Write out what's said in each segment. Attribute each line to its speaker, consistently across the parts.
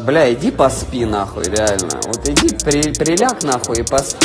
Speaker 1: Бля, иди поспи нахуй, реально. Вот иди, приляг нахуй и поспи.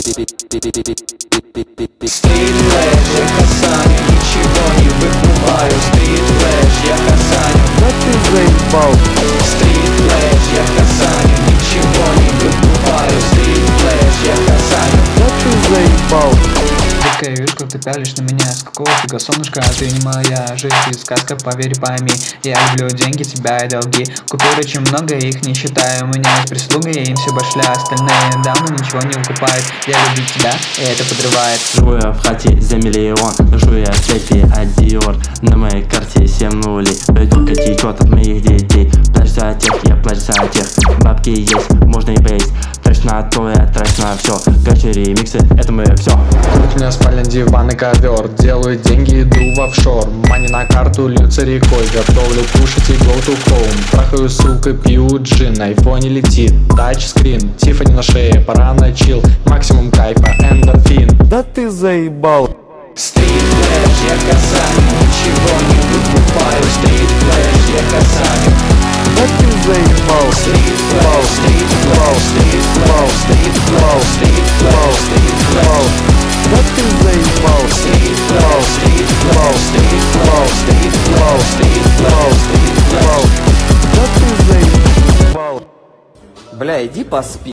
Speaker 2: Стрит флэш, я Хасаню, ничего не выкупаю. Стрит флэш, я Хасаню.
Speaker 1: Да ты заебал.
Speaker 2: Стрит флэш, я Хасаню, ничего не выкупаю. Стрит флэш, я Хасаню.
Speaker 1: Да ты заебал.
Speaker 3: Детка, я вижу, как ты пялишь на меня. С какого фига, солнышко, а ты не моя жизнь и сказка, поверь, пойми. Я люблю деньги, тебя и долги. Купил очень много, их не считаю. У меня есть прислуга, я им все башля. Остальные давно ничего не выкупают. Я люблю тебя, и это подрывает.
Speaker 4: Живу я в хате за миллион, ношу я цепи от Диор. На моей карте 7 нулей, только течет от моих детей. Плачь за тех, я плачь за тех. Бабки есть, можно и поесть. Трэш на то, я трэш на все. Короче, ремиксы, это мы все.
Speaker 5: У меня спальня, диван и ковер. Делаю деньги, иду в офшор. Мани на карту льются рекой. Готовлю кушать и go to home. Трахаю, сука, пью джин. На айфоне летит тачскрин. Тиффани на шее, пора на чил. Максимум кайфа, эндорфин.
Speaker 1: Да ты заебал.
Speaker 2: Стрит флэш, я Хасаню, ничего не выкупаю. Стрит флэш, я Хасаню.
Speaker 1: Да ты заебал.
Speaker 2: Стрит флэш, стрит флэш, стрит флэш, стрит флэш, стрит флэш, стрит флэш.
Speaker 1: Да ты заебал.
Speaker 2: Стрит флэш, стрит флэш, стрит флэш, стрит флэш, стрит флэш, стрит флэш.
Speaker 1: Да ты заебал. Бля, иди поспи.